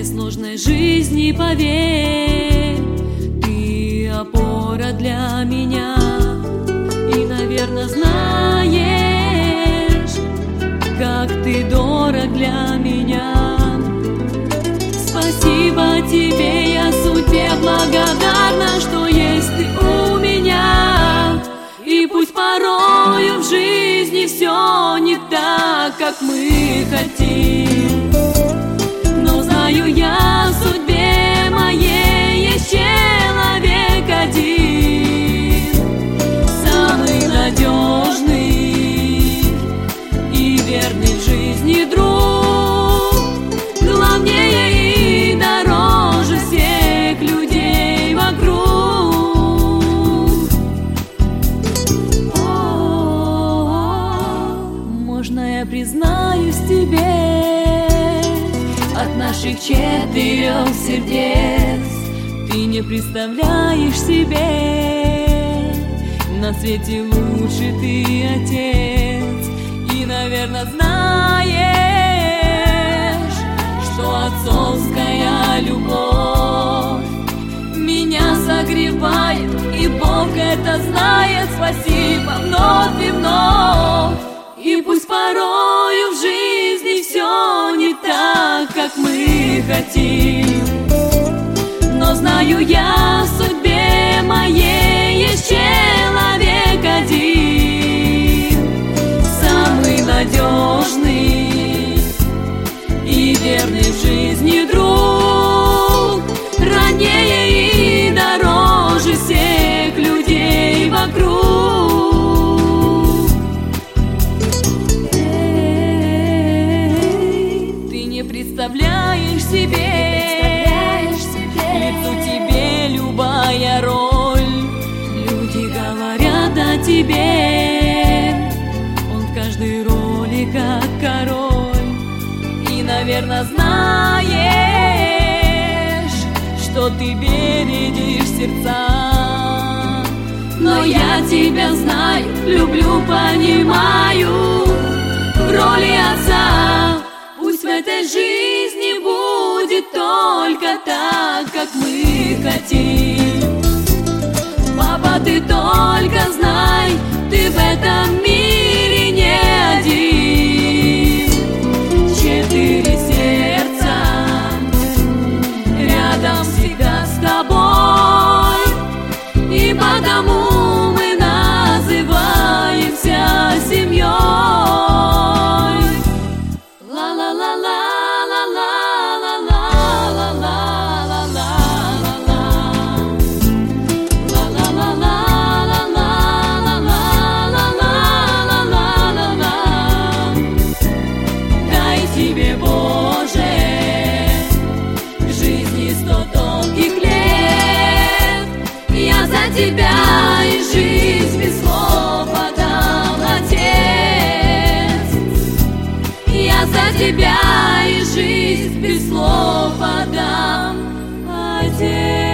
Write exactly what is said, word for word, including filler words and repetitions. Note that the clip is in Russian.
этой сложной жизни, поверь, ты опора для меня. И, наверное, знаешь, как ты дорог для меня. Спасибо тебе, я судьбе благодарна, что есть ты у меня. И пусть порою в жизни все не так, как мы хотим, но знаю я, в судьбе моей есть человек один, самый надежный и верный в жизни друг, главнее и дороже всех людей вокруг. Можно я признаюсь тебе, от наших четырех сердец ты не представляешь себе, на свете лучше ты отец. И, наверное, знаешь, что отцовская любовь меня согревает, и Бог это знает. Спасибо вновь и вновь. И пусть порою в жизни все не так, как мы хотим, но знаю я, в судьбе моей есть человек один, самый надежный и верный в жизни друг, роднее и дороже всех людей вокруг. Представляешь себе, представляешь себе, лицу тебе любая роль. Люди говорят о тебе, он в каждой роли как король. И, наверное, знаешь, что ты бередишь сердца, но я тебя знаю, люблю, понимаю, в роли отца. Пусть в этой жизни будет только так, как мы хотим. Папа, ты только знай, ты в этом мире не один. Четыре сердца рядом всегда с тобой, и потому мы называемся семьей. Тебе, Боже, жизни сто долгих лет, я за тебя и жизнь без слов отдал, Отец. Я за тебя и жизнь без слов отдам, Отец.